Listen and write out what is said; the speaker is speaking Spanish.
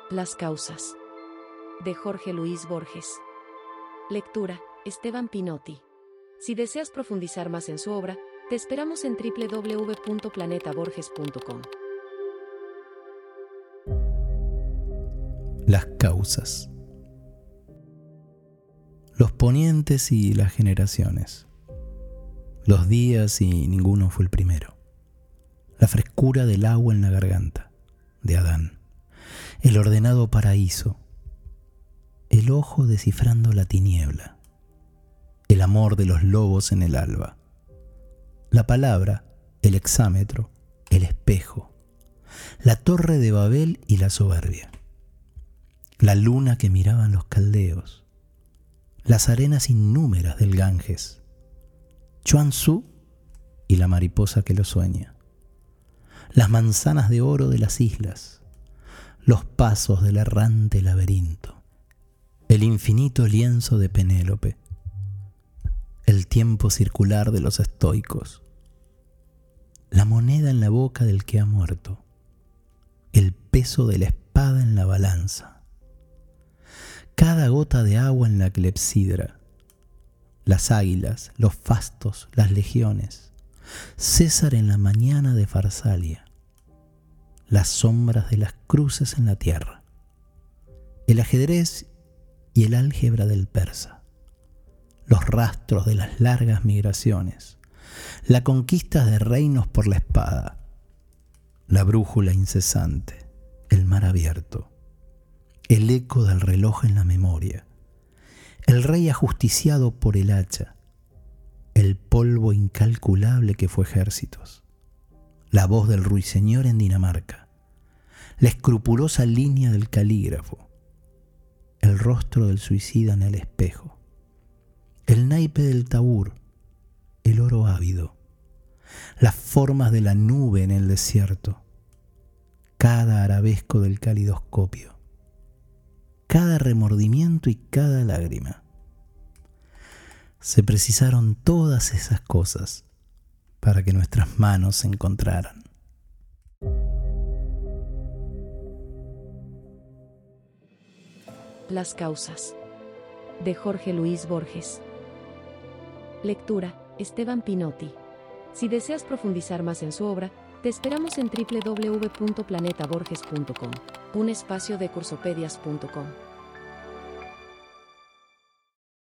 Las causas. De Jorge Luis Borges. Lectura, Esteban Pinotti. Si deseas profundizar más en su obra, te esperamos en www.planetaborges.com. Las causas. Los ponientes y las generaciones. Los días y ninguno fue el primero. La frescura del agua en la garganta de Adán. El ordenado paraíso. El ojo descifrando la tiniebla. El amor de los lobos en el alba. La palabra, el hexámetro, el espejo. La torre de Babel y la soberbia. La luna que miraban los caldeos. Las arenas innúmeras del Ganges. Chuan Tzu y la mariposa que lo sueña. Las manzanas de oro de las islas. Los pasos del errante laberinto. El infinito lienzo de Penélope. El tiempo circular de los estoicos. La moneda en la boca del que ha muerto. El peso de la espada en la balanza. Cada gota de agua en la clepsidra. Las águilas, los fastos, las legiones. César en la mañana de Farsalia. Las sombras de las cruces en la tierra. El ajedrez y el álgebra del persa. Los rastros de las largas migraciones. La conquista de reinos por la espada. La brújula incesante. El mar abierto. El eco del reloj en la memoria. El rey ajusticiado por el hacha. El polvo incalculable que fue ejércitos. La voz del ruiseñor en Dinamarca. La escrupulosa línea del calígrafo. El rostro del suicida en el espejo. El naipe del tabur. El oro ávido. Las formas de la nube en el desierto. Cada arabesco del calidoscopio. Cada remordimiento y cada lágrima. Se precisaron todas esas cosas para que nuestras manos se encontraran. Las causas. De Jorge Luis Borges. Lectura, Esteban Pinotti. Si deseas profundizar más en su obra, te esperamos en www.planetaborges.com, un espacio de cursopedias.com.